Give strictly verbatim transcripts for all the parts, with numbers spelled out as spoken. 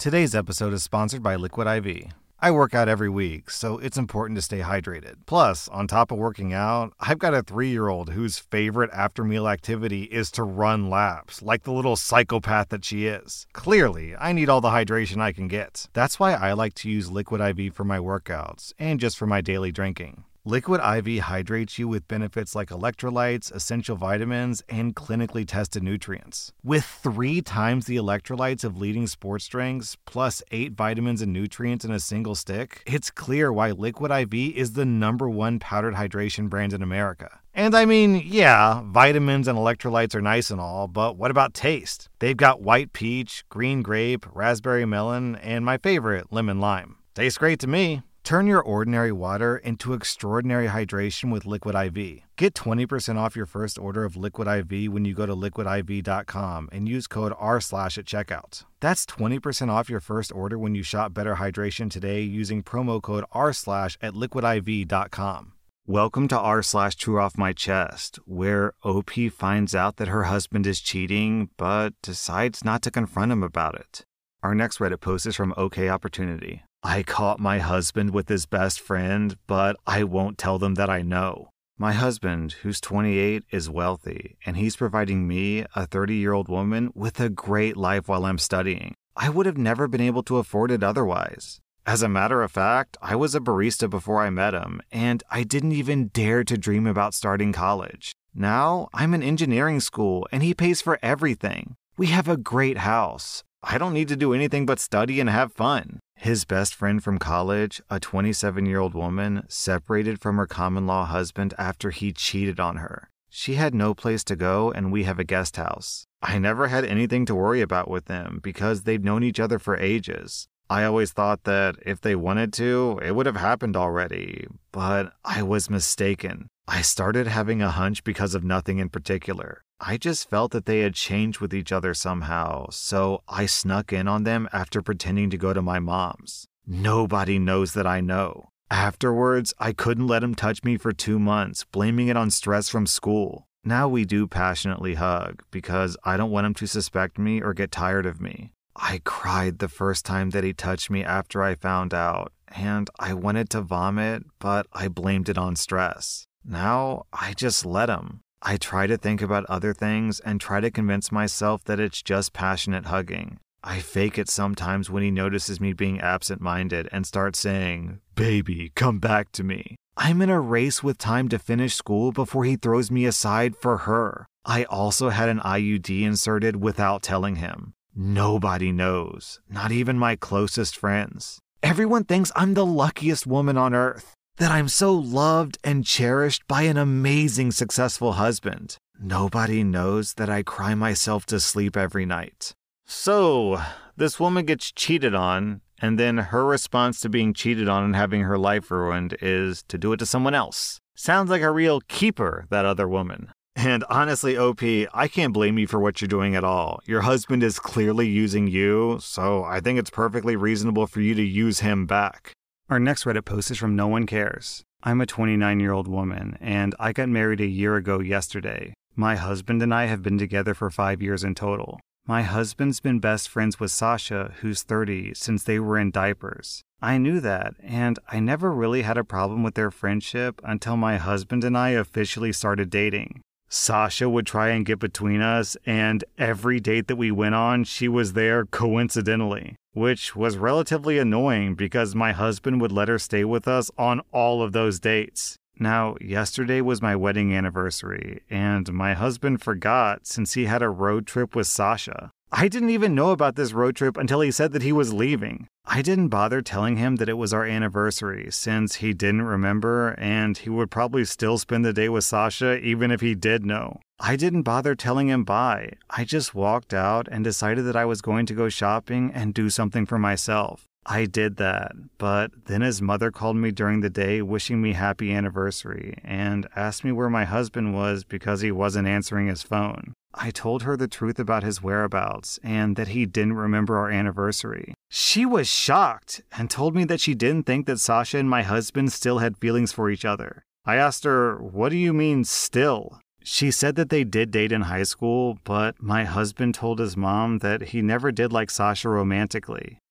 Today's episode is sponsored by Liquid I V. I work out every week, so it's important to stay hydrated. Plus, on top of working out, I've got a three-year-old whose favorite after-meal activity is to run laps, like the little psychopath that she is. Clearly, I need all the hydration I can get. That's why I like to use Liquid I V for my workouts, and just for my daily drinking. Liquid I V hydrates you with benefits like electrolytes, essential vitamins, and clinically tested nutrients. With three times the electrolytes of leading sports drinks, plus eight vitamins and nutrients in a single stick, it's clear why Liquid I V is the number one powdered hydration brand in America. And I mean, yeah, vitamins and electrolytes are nice and all, but what about taste? They've got white peach, green grape, raspberry melon, and my favorite, lemon lime. Tastes great to me. Turn your ordinary water into extraordinary hydration with Liquid I V. Get twenty percent off your first order of Liquid I V when you go to liquid I V dot com and use code R slash at checkout. That's twenty percent off your first order when you shop Better Hydration today using promo code R slash at liquid I V dot com. Welcome to R slash True Off My Chest, where O P finds out that her husband is cheating, but decides not to confront him about it. Our next Reddit post is from OK Opportunity. I caught my husband with his best friend, but I won't tell them that I know. My husband, who's twenty-eight, is wealthy, and he's providing me, a thirty-year-old woman, with a great life while I'm studying. I would have never been able to afford it otherwise. As a matter of fact, I was a barista before I met him, and I didn't even dare to dream about starting college. Now, I'm in engineering school, and he pays for everything. We have a great house. I don't need to do anything but study and have fun. His best friend from college, a twenty-seven-year-old woman, separated from her common-law husband after he cheated on her. She had no place to go, and we have a guest house. I never had anything to worry about with them because they've known each other for ages. I always thought that if they wanted to, it would have happened already, but I was mistaken. I started having a hunch because of nothing in particular. I just felt that they had changed with each other somehow, so I snuck in on them after pretending to go to my mom's. Nobody knows that I know. Afterwards, I couldn't let him touch me for two months, blaming it on stress from school. Now we do passionately hug, because I don't want him to suspect me or get tired of me. I cried the first time that he touched me after I found out, and I wanted to vomit, but I blamed it on stress. Now, I just let him. I try to think about other things and try to convince myself that it's just passionate hugging. I fake it sometimes when he notices me being absent-minded and starts saying, "Baby, come back to me." I'm in a race with time to finish school before he throws me aside for her. I also had an I U D inserted without telling him. Nobody knows, not even my closest friends. Everyone thinks I'm the luckiest woman on earth, that I'm so loved and cherished by an amazing, successful husband. Nobody knows that I cry myself to sleep every night. So, this woman gets cheated on, and then her response to being cheated on and having her life ruined is to do it to someone else. Sounds like a real keeper, that other woman. And honestly, O P, I can't blame you for what you're doing at all. Your husband is clearly using you, so I think it's perfectly reasonable for you to use him back. Our next Reddit post is from No One Cares. I'm a twenty-nine-year-old woman, and I got married a year ago yesterday. My husband and I have been together for five years in total. My husband's been best friends with Sasha, who's thirty, since they were in diapers. I knew that, and I never really had a problem with their friendship until my husband and I officially started dating. Sasha would try and get between us, and every date that we went on, she was there coincidentally, which was relatively annoying because my husband would let her stay with us on all of those dates. Now, yesterday was my wedding anniversary, and my husband forgot since he had a road trip with Sasha. I didn't even know about this road trip until he said that he was leaving. I didn't bother telling him that it was our anniversary since he didn't remember and he would probably still spend the day with Sasha even if he did know. I didn't bother telling him bye. I just walked out and decided that I was going to go shopping and do something for myself. I did that, but then his mother called me during the day wishing me happy anniversary and asked me where my husband was because he wasn't answering his phone. I told her the truth about his whereabouts and that he didn't remember our anniversary. She was shocked and told me that she didn't think that Sasha and my husband still had feelings for each other. I asked her, "What do you mean still?" She said that they did date in high school, but my husband told his mom that he never did like Sasha romantically.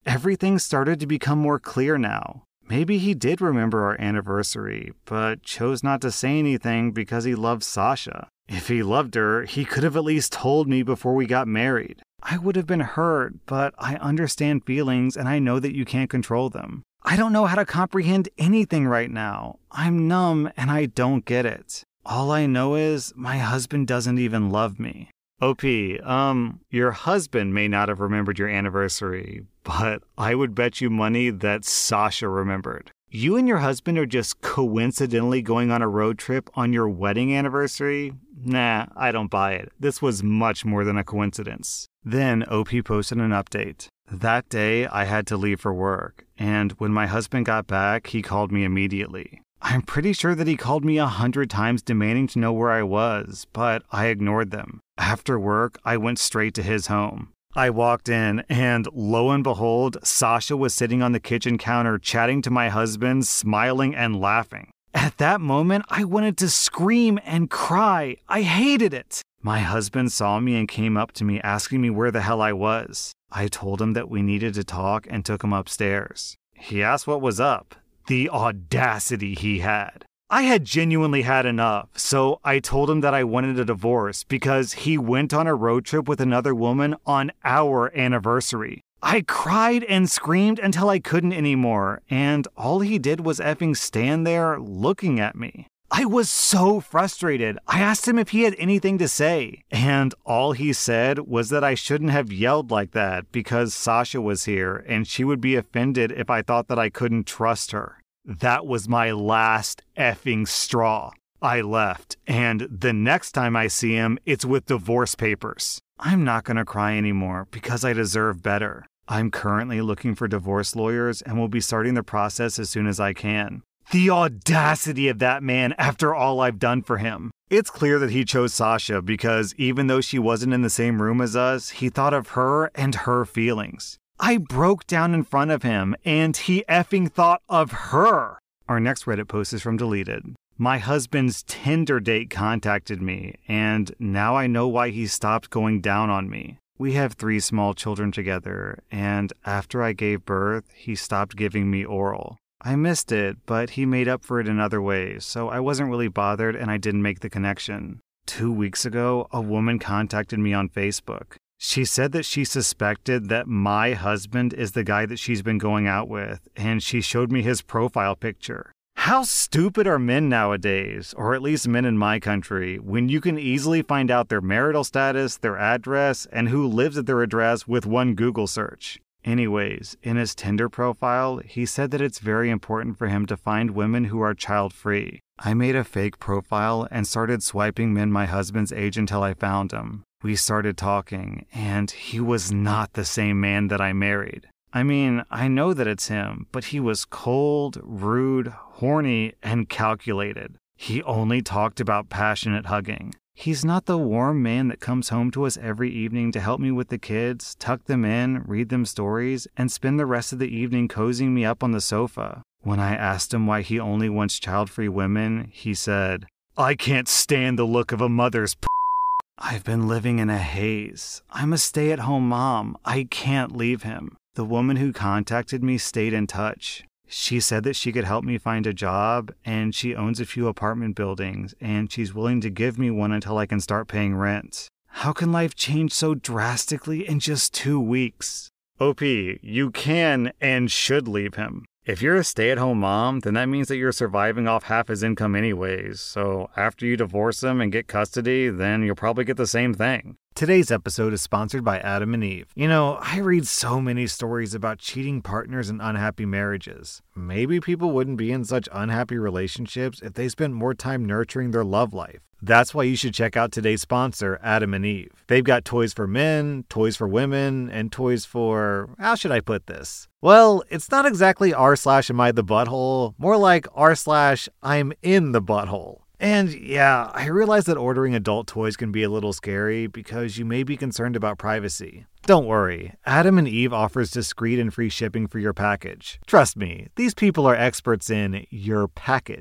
Everything started to become more clear now. Maybe he did remember our anniversary, but chose not to say anything because he loved Sasha. If he loved her, he could have at least told me before we got married. I would have been hurt, but I understand feelings and I know that you can't control them. I don't know how to comprehend anything right now. I'm numb and I don't get it. All I know is my husband doesn't even love me. O P, um, your husband may not have remembered your anniversary, but I would bet you money that Sasha remembered. You and your husband are just coincidentally going on a road trip on your wedding anniversary? Nah, I don't buy it. This was much more than a coincidence. Then O P posted an update. That day, I had to leave for work, and when my husband got back, he called me immediately. I'm pretty sure that he called me a hundred times demanding to know where I was, but I ignored them. After work, I went straight to his home. I walked in, and lo and behold, Sasha was sitting on the kitchen counter chatting to my husband, smiling and laughing. At that moment, I wanted to scream and cry. I hated it. My husband saw me and came up to me asking me where the hell I was. I told him that we needed to talk and took him upstairs. He asked what was up. The audacity he had. I had genuinely had enough, so I told him that I wanted a divorce because he went on a road trip with another woman on our anniversary. I cried and screamed until I couldn't anymore, and all he did was effing stand there looking at me. I was so frustrated. I asked him if he had anything to say, and all he said was that I shouldn't have yelled like that because Sasha was here and she would be offended if I thought that I couldn't trust her. That was my last effing straw. I left, and the next time I see him, it's with divorce papers. I'm not gonna cry anymore because I deserve better. I'm currently looking for divorce lawyers and will be starting the process as soon as I can. The audacity of that man after all I've done for him. It's clear that he chose Sasha because even though she wasn't in the same room as us, he thought of her and her feelings. I broke down in front of him and he effing thought of her. Our next Reddit post is from Deleted. My husband's Tinder date contacted me and now I know why he stopped going down on me. We have three small children together and after I gave birth, he stopped giving me oral. I missed it, but he made up for it in other ways, so I wasn't really bothered and I didn't make the connection. Two weeks ago, a woman contacted me on Facebook. She said that she suspected that my husband is the guy that she's been going out with, and she showed me his profile picture. How stupid are men nowadays, or at least men in my country, when you can easily find out their marital status, their address, and who lives at their address with one Google search? Anyways, in his Tinder profile, he said that it's very important for him to find women who are child-free. I made a fake profile and started swiping men my husband's age until I found him. We started talking, and he was not the same man that I married. I mean, I know that it's him, but he was cold, rude, horny, and calculated. He only talked about passionate hugging. He's not the warm man that comes home to us every evening to help me with the kids, tuck them in, read them stories, and spend the rest of the evening cozying me up on the sofa. When I asked him why he only wants child-free women, he said, "I can't stand the look of a mother's p-." I've been living in a haze. I'm a stay-at-home mom. I can't leave him. The woman who contacted me stayed in touch. She said that she could help me find a job, and she owns a few apartment buildings, and she's willing to give me one until I can start paying rent. How can life change so drastically in just two weeks? O P, you can and should leave him. If you're a stay-at-home mom, then that means that you're surviving off half his income anyways, so after you divorce him and get custody, then you'll probably get the same thing. Today's episode is sponsored by Adam and Eve. You know, I read so many stories about cheating partners and unhappy marriages. Maybe people wouldn't be in such unhappy relationships if they spent more time nurturing their love life. That's why you should check out today's sponsor, Adam and Eve. They've got toys for men, toys for women, and toys for... how should I put this? Well, it's not exactly r slash am I the butthole, more like r slash I'm in the butthole. And yeah, I realize that ordering adult toys can be a little scary because you may be concerned about privacy. Don't worry, Adam and Eve offers discreet and free shipping for your package. Trust me, these people are experts in your package.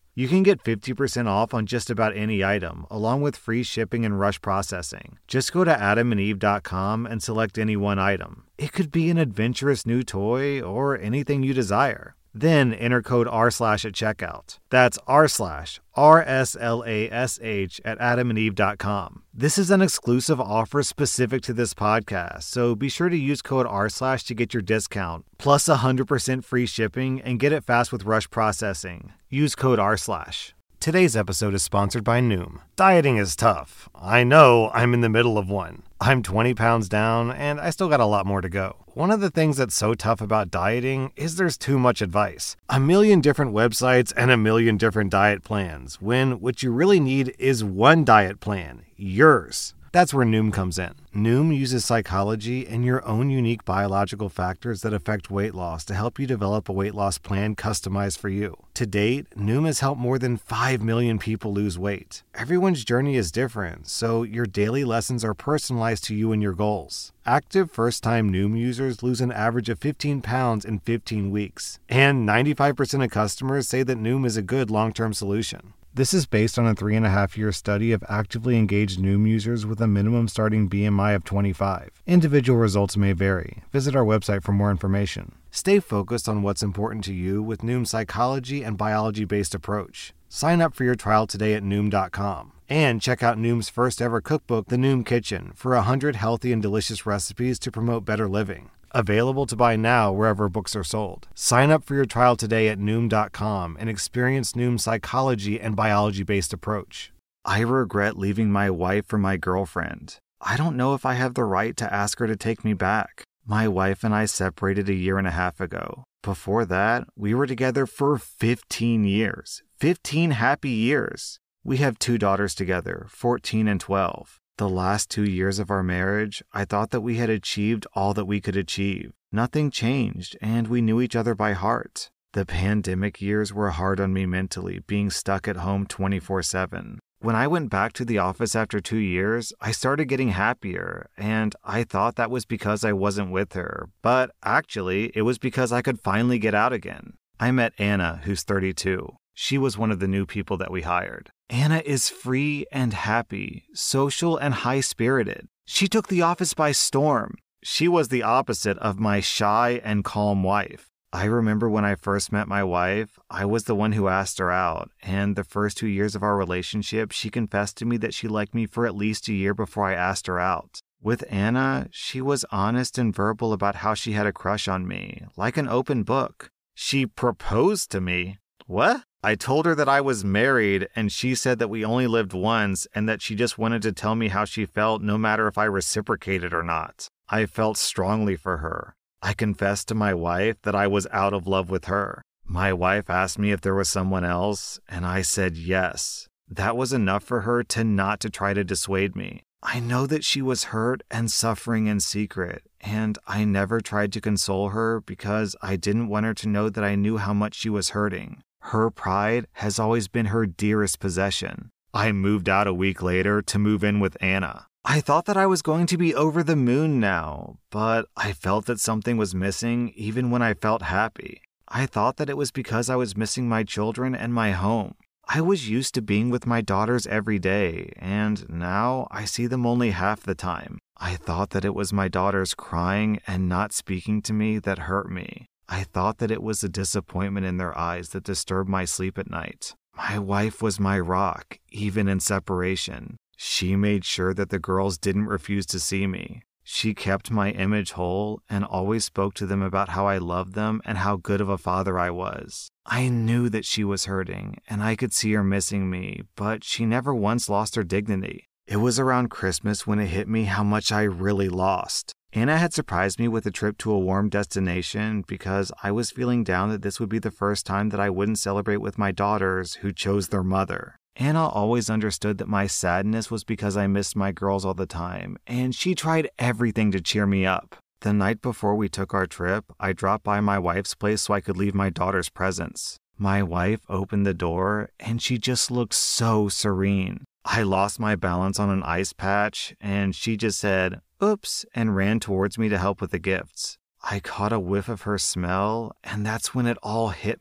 You can get fifty percent off on just about any item, along with free shipping and rush processing. Just go to adam and eve dot com and select any one item. It could be an adventurous new toy or anything you desire. Then enter code R slash at checkout. That's R slash R S L A S H at adam and eve dot com. This is an exclusive offer specific to this podcast, so be sure to use code R slash to get your discount, plus one hundred percent free shipping, and get it fast with rush processing. Use code R slash. Today's episode is sponsored by Noom. Dieting is tough. I know, I'm in the middle of one. I'm twenty pounds down, and I still got a lot more to go. One of the things that's so tough about dieting is there's too much advice. A million different websites and a million different diet plans, when what you really need is one diet plan, yours. That's where Noom comes in. Noom uses psychology and your own unique biological factors that affect weight loss to help you develop a weight loss plan customized for you. To date, Noom has helped more than five million people lose weight. Everyone's journey is different, so your daily lessons are personalized to you and your goals. Active first-time Noom users lose an average of fifteen pounds in fifteen weeks. And ninety-five percent of customers say that Noom is a good long-term solution. This is based on a three and a half year study of actively engaged Noom users with a minimum starting B M I of twenty-five. Individual results may vary. Visit our website for more information. Stay focused on what's important to you with Noom's psychology and biology-based approach. Sign up for your trial today at Noom dot com. And check out Noom's first ever cookbook, The Noom Kitchen, for one hundred healthy and delicious recipes to promote better living. Available to buy now wherever books are sold. Sign up for your trial today at Noom dot com and experience Noom's psychology and biology-based approach. I regret leaving my wife for my girlfriend. I don't know if I have the right to ask her to take me back. My wife and I separated a year and a half ago. Before that, we were together for fifteen years. fifteen happy years. We have two daughters together, fourteen and twelve. The last two years of our marriage, I thought that we had achieved all that we could achieve. Nothing changed, and we knew each other by heart. The pandemic years were hard on me mentally, being stuck at home twenty-four seven. When I went back to the office after two years, I started getting happier, and I thought that was because I wasn't with her. But actually, it was because I could finally get out again. I met Anna, who's thirty-two. She was one of the new people that we hired. Anna is free and happy, social and high-spirited. She took the office by storm. She was the opposite of my shy and calm wife. I remember when I first met my wife, I was the one who asked her out, and the first two years of our relationship, she confessed to me that she liked me for at least a year before I asked her out. With Anna, she was honest and verbal about how she had a crush on me, like an open book. She proposed to me. What? I told her that I was married, and she said that we only lived once and that she just wanted to tell me how she felt no matter if I reciprocated or not. I felt strongly for her. I confessed to my wife that I was out of love with her. My wife asked me if there was someone else, and I said yes. That was enough for her to not to try to dissuade me. I know that she was hurt and suffering in secret, and I never tried to console her because I didn't want her to know that I knew how much she was hurting. Her pride has always been her dearest possession. I moved out a week later to move in with Anna. I thought that I was going to be over the moon now, but I felt that something was missing even when I felt happy. I thought that it was because I was missing my children and my home. I was used to being with my daughters every day, and now I see them only half the time. I thought that it was my daughters crying and not speaking to me that hurt me. I thought that it was the disappointment in their eyes that disturbed my sleep at night. My wife was my rock, even in separation. She made sure that the girls didn't refuse to see me. She kept my image whole and always spoke to them about how I loved them and how good of a father I was. I knew that she was hurting, and I could see her missing me, but she never once lost her dignity. It was around Christmas when it hit me how much I really lost. Anna had surprised me with a trip to a warm destination because I was feeling down that this would be the first time that I wouldn't celebrate with my daughters who chose their mother. Anna always understood that my sadness was because I missed my girls all the time, and she tried everything to cheer me up. The night before we took our trip, I dropped by my wife's place so I could leave my daughter's presents. My wife opened the door, and she just looked so serene. I lost my balance on an ice patch, and she just said, "Oops," and ran towards me to help with the gifts. I caught a whiff of her smell, and that's when it all hit me.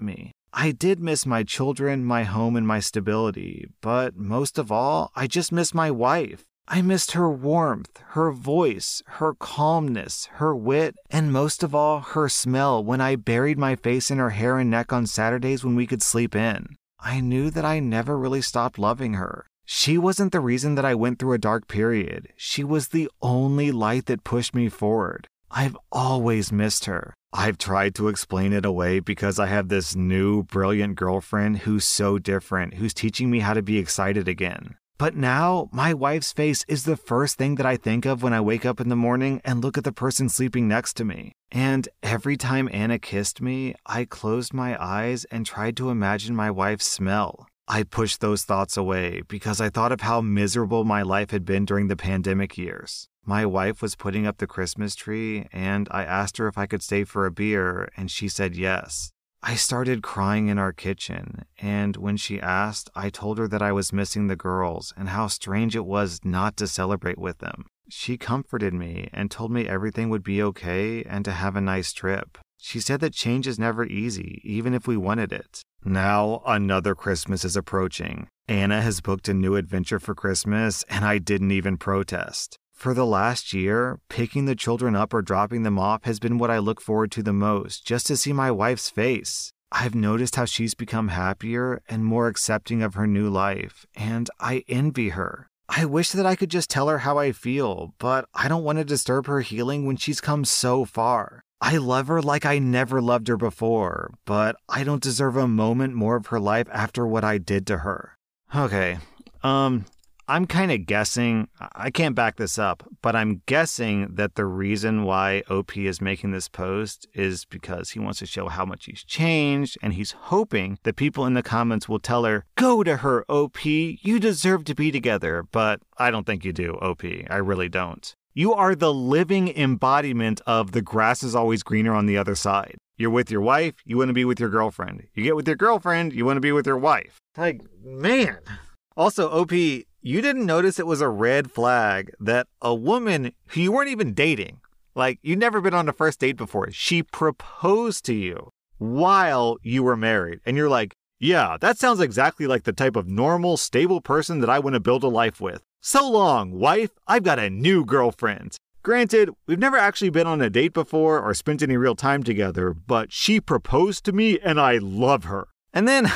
I did miss my children, my home, and my stability, but most of all, I just miss my wife. I missed her warmth, her voice, her calmness, her wit, and most of all, her smell when I buried my face in her hair and neck on Saturdays when we could sleep in. I knew that I never really stopped loving her. She wasn't the reason that I went through a dark period. She was the only light that pushed me forward. I've always missed her. I've tried to explain it away because I have this new, brilliant girlfriend who's so different, who's teaching me how to be excited again. But now, my wife's face is the first thing that I think of when I wake up in the morning and look at the person sleeping next to me. And every time Anna kissed me, I closed my eyes and tried to imagine my wife's smell. I pushed those thoughts away because I thought of how miserable my life had been during the pandemic years. My wife was putting up the Christmas tree, and I asked her if I could stay for a beer, and she said yes. I started crying in our kitchen, and when she asked, I told her that I was missing the girls and how strange it was not to celebrate with them. She comforted me and told me everything would be okay and to have a nice trip. She said that change is never easy, even if we wanted it. Now another Christmas is approaching. Anna has booked a new adventure for Christmas, and I didn't even protest. For the last year, picking the children up or dropping them off has been what I look forward to the most, just to see my wife's face. I've noticed how she's become happier and more accepting of her new life, and I envy her. I wish that I could just tell her how I feel, but I don't want to disturb her healing when she's come so far. I love her like I never loved her before, but I don't deserve a moment more of her life after what I did to her. Okay, um... I'm kind of guessing, I can't back this up, but I'm guessing that the reason why O P is making this post is because he wants to show how much he's changed, and he's hoping that people in the comments will tell her, go to her, O P, you deserve to be together. But I don't think you do, O P. I really don't. You are the living embodiment of the grass is always greener on the other side. You're with your wife, you want to be with your girlfriend. You get with your girlfriend, you want to be with your wife. Like, man. Also, O P, you didn't notice it was a red flag that a woman who you weren't even dating, like you'd never been on a first date before, she proposed to you while you were married. And you're like, yeah, that sounds exactly like the type of normal, stable person that I want to build a life with. So long, wife, I've got a new girlfriend. Granted, we've never actually been on a date before or spent any real time together, but she proposed to me and I love her. And then...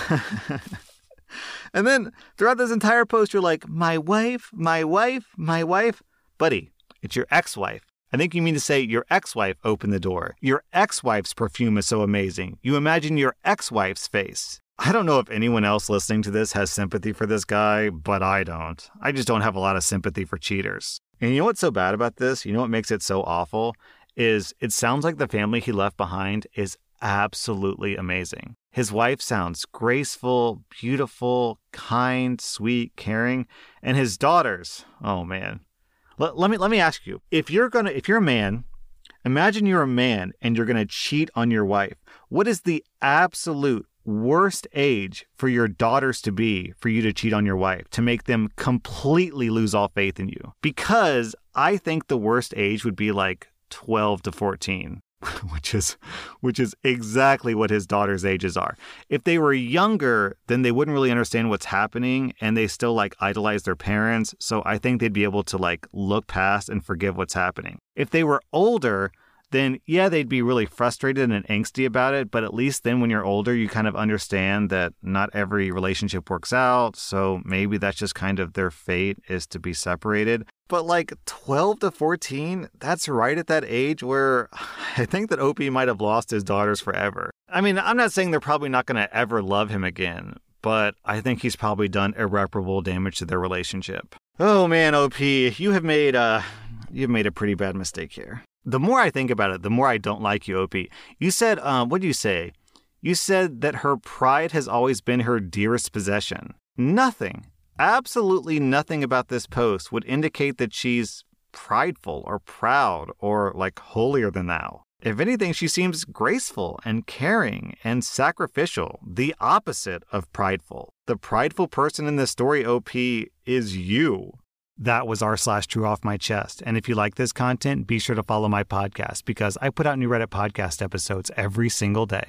And then throughout this entire post, you're like, my wife, my wife, my wife. Buddy, it's your ex-wife. I think you mean to say your ex-wife opened the door. Your ex-wife's perfume is so amazing. You imagine your ex-wife's face. I don't know if anyone else listening to this has sympathy for this guy, but I don't. I just don't have a lot of sympathy for cheaters. And you know what's so bad about this? You know what makes it so awful? Is it sounds like the family he left behind is absolutely amazing. His wife sounds graceful, beautiful, kind, sweet, caring, and his daughters, oh man. Let, let me let me ask you, if you're gonna if you're a man, imagine you're a man and you're gonna cheat on your wife. What is the absolute worst age for your daughters to be for you to cheat on your wife, to make them completely lose all faith in you? Because I think the worst age would be like twelve to fourteen. which is which is exactly what his daughter's ages are. If they were younger, then they wouldn't really understand what's happening, and they still like idolize their parents. So I think they'd be able to like look past and forgive what's happening. If they were older, then yeah, they'd be really frustrated and angsty about it. But at least then when you're older, you kind of understand that not every relationship works out. So maybe that's just kind of their fate is to be separated. But like twelve to fourteen, that's right at that age where I think that O P might have lost his daughters forever. I mean, I'm not saying they're probably not going to ever love him again, but I think he's probably done irreparable damage to their relationship. Oh man, O P, you have made a, you've made a pretty bad mistake here. The more I think about it, the more I don't like you, O P. You said, um, what did you say? You said that her pride has always been her dearest possession. Nothing. Absolutely nothing about this post would indicate that she's prideful or proud or like holier than thou. If anything, she seems graceful and caring and sacrificial, the opposite of prideful. The prideful person in this story, O P, is you. That was r slash true off my chest. And if you like this content, be sure to follow my podcast because I put out new Reddit podcast episodes every single day.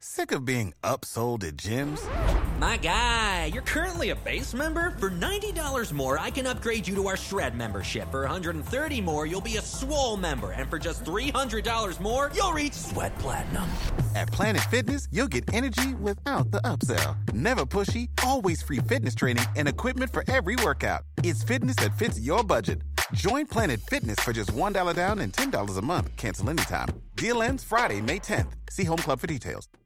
Sick of being upsold at gyms? My guy, you're currently a base member? For ninety dollars more, I can upgrade you to our Shred membership. For one hundred thirty dollars more, you'll be a Swole member. And for just three hundred dollars more, you'll reach Sweat Platinum. At Planet Fitness, you'll get energy without the upsell. Never pushy, always free fitness training and equipment for every workout. It's fitness that fits your budget. Join Planet Fitness for just one dollar down and ten dollars a month. Cancel anytime. Deal ends Friday, May tenth. See Home Club for details.